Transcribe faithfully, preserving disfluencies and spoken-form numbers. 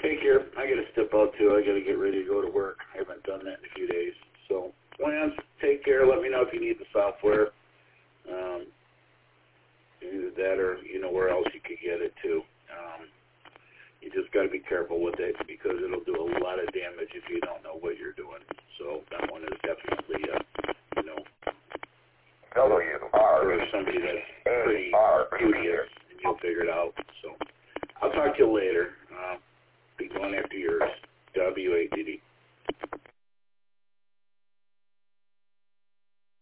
Take care. I got to step out, too. I got to get ready to go to work. I haven't done that in a few days. So, Lance, take care. Let me know if you need the software. Um, either that or, you know, where else you could get it, too. Um, you just got to be careful with it because it'll do a lot of damage if you don't know what you're doing. So, that one is definitely, uh, you know, W R for somebody that's pretty studious, and you'll figure it out. So, I'll talk to you later. Uh, be going after yours. W A D D.